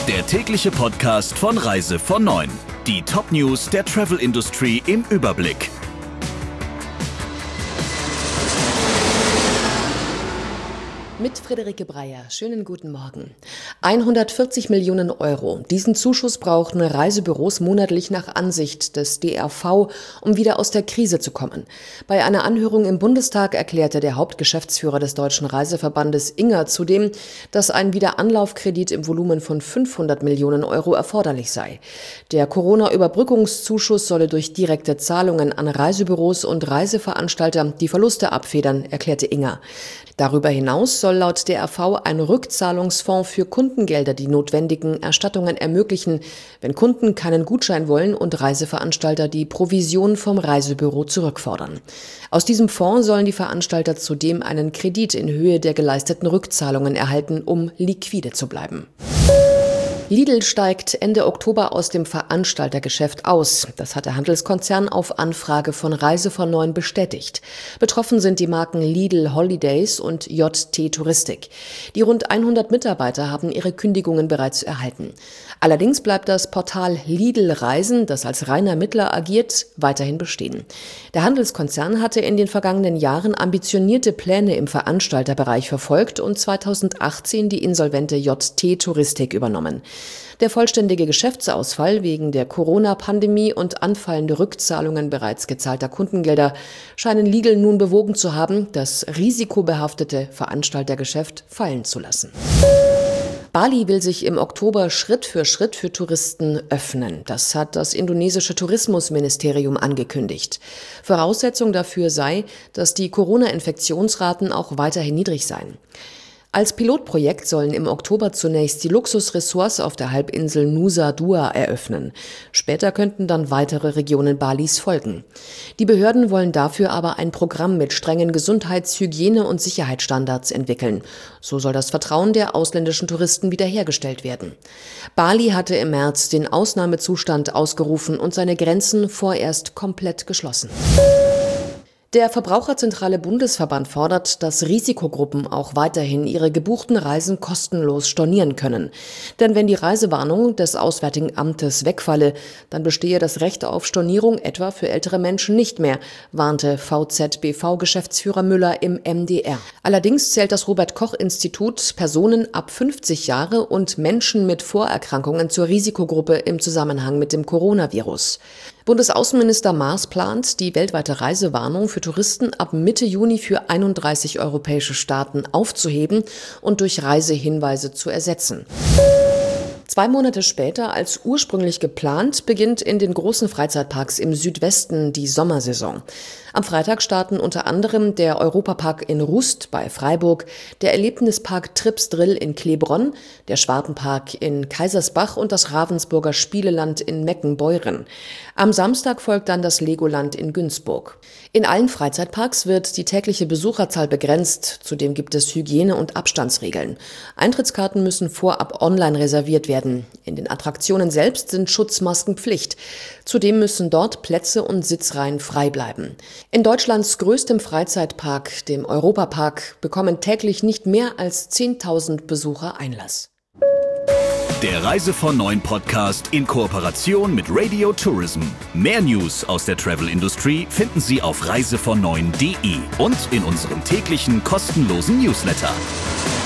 Der tägliche Podcast von Reise von 9. Die Top-News der Travel-Industrie im Überblick. Mit Friederike Breyer. Schönen guten Morgen. 140 Millionen Euro. Diesen Zuschuss brauchen Reisebüros monatlich nach Ansicht des DRV, um wieder aus der Krise zu kommen. Bei einer Anhörung im Bundestag erklärte der Hauptgeschäftsführer des Deutschen Reiseverbandes Inger zudem, dass ein Wiederanlaufkredit im Volumen von 500 Millionen Euro erforderlich sei. Der Corona-Überbrückungszuschuss solle durch direkte Zahlungen an Reisebüros und Reiseveranstalter die Verluste abfedern, erklärte Inger. Darüber hinaus soll laut DRV ein Rückzahlungsfonds für Kundengelder die notwendigen Erstattungen ermöglichen, wenn Kunden keinen Gutschein wollen und Reiseveranstalter die Provision vom Reisebüro zurückfordern. Aus diesem Fonds sollen die Veranstalter zudem einen Kredit in Höhe der geleisteten Rückzahlungen erhalten, um liquide zu bleiben. Lidl steigt Ende Oktober aus dem Veranstaltergeschäft aus. Das hat der Handelskonzern auf Anfrage von Reise von 9 bestätigt. Betroffen sind die Marken Lidl Holidays und JT Touristik. Die rund 100 Mitarbeiter haben ihre Kündigungen bereits erhalten. Allerdings bleibt das Portal Lidl Reisen, das als reiner Mittler agiert, weiterhin bestehen. Der Handelskonzern hatte in den vergangenen Jahren ambitionierte Pläne im Veranstalterbereich verfolgt und 2018 die insolvente JT Touristik übernommen. Der vollständige Geschäftsausfall wegen der Corona-Pandemie und anfallende Rückzahlungen bereits gezahlter Kundengelder scheinen Lidl nun bewogen zu haben, das risikobehaftete Veranstaltergeschäft fallen zu lassen. Bali will sich im Oktober Schritt für Touristen öffnen. Das hat das indonesische Tourismusministerium angekündigt. Voraussetzung dafür sei, dass die Corona-Infektionsraten auch weiterhin niedrig seien. Als Pilotprojekt sollen im Oktober zunächst die Luxusressorts auf der Halbinsel Nusa Dua eröffnen. Später könnten dann weitere Regionen Balis folgen. Die Behörden wollen dafür aber ein Programm mit strengen Gesundheits-, Hygiene- und Sicherheitsstandards entwickeln. So soll das Vertrauen der ausländischen Touristen wiederhergestellt werden. Bali hatte im März den Ausnahmezustand ausgerufen und seine Grenzen vorerst komplett geschlossen. Der Verbraucherzentrale Bundesverband fordert, dass Risikogruppen auch weiterhin ihre gebuchten Reisen kostenlos stornieren können. Denn wenn die Reisewarnung des Auswärtigen Amtes wegfalle, dann bestehe das Recht auf Stornierung etwa für ältere Menschen nicht mehr, warnte VZBV-Geschäftsführer Müller im MDR. Allerdings zählt das Robert-Koch-Institut Personen ab 50 Jahre und Menschen mit Vorerkrankungen zur Risikogruppe im Zusammenhang mit dem Coronavirus. Bundesaußenminister Maas plant, die weltweite Reisewarnung für Touristen ab Mitte Juni für 31 europäische Staaten aufzuheben und durch Reisehinweise zu ersetzen. 2 Monate später als ursprünglich geplant, beginnt in den großen Freizeitparks im Südwesten die Sommersaison. Am Freitag starten unter anderem der Europapark in Rust bei Freiburg, der Erlebnispark Tripsdrill in Klebronn, der Schwartenpark in Kaisersbach und das Ravensburger Spieleland in Meckenbeuren. Am Samstag folgt dann das Legoland in Günzburg. In allen Freizeitparks wird die tägliche Besucherzahl begrenzt. Zudem gibt es Hygiene- und Abstandsregeln. Eintrittskarten müssen vorab online reserviert werden. In den Attraktionen selbst sind Schutzmasken Pflicht. Zudem müssen dort Plätze und Sitzreihen frei bleiben. In Deutschlands größtem Freizeitpark, dem Europapark, bekommen täglich nicht mehr als 10.000 Besucher Einlass. Der Reise von 9 Podcast in Kooperation mit Radio Tourism. Mehr News aus der Travel-Industrie finden Sie auf reisevon9.de und in unserem täglichen kostenlosen Newsletter.